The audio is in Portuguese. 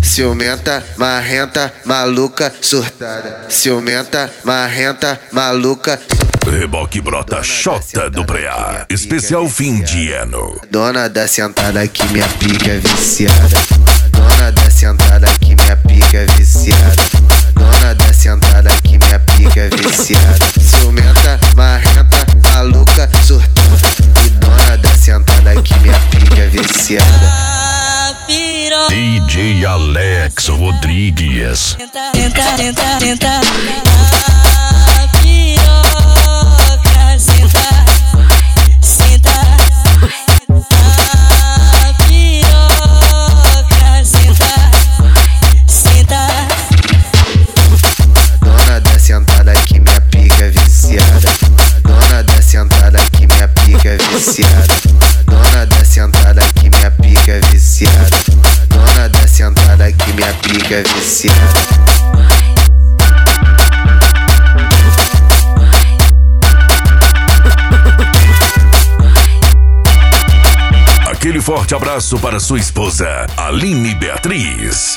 ciumenta, marrenta, maluca, surtada. Ciumenta, marrenta, maluca. Reboque brota Xota do Preá, especial fim de ano. Dona da sentada que minha pica é viciada. Dona da sentada que minha pica é viciada. Dona da sentada que minha pica é viciada. Ciumenta, marrenta, maluca, surtada. E dona da sentada que minha pica é viciada. DJ Alex Rodrigues. Tenta, tenta, tenta. A piroca, senta, senta. A piroca, senta, senta. Dona da sentada que minha pica é viciada. Dona da sentada que minha pica é viciada. Dona da sentada que minha pica é viciada. Dona da sentada que minha pica é viciada. Aquele forte abraço para sua esposa, Aline Beatriz.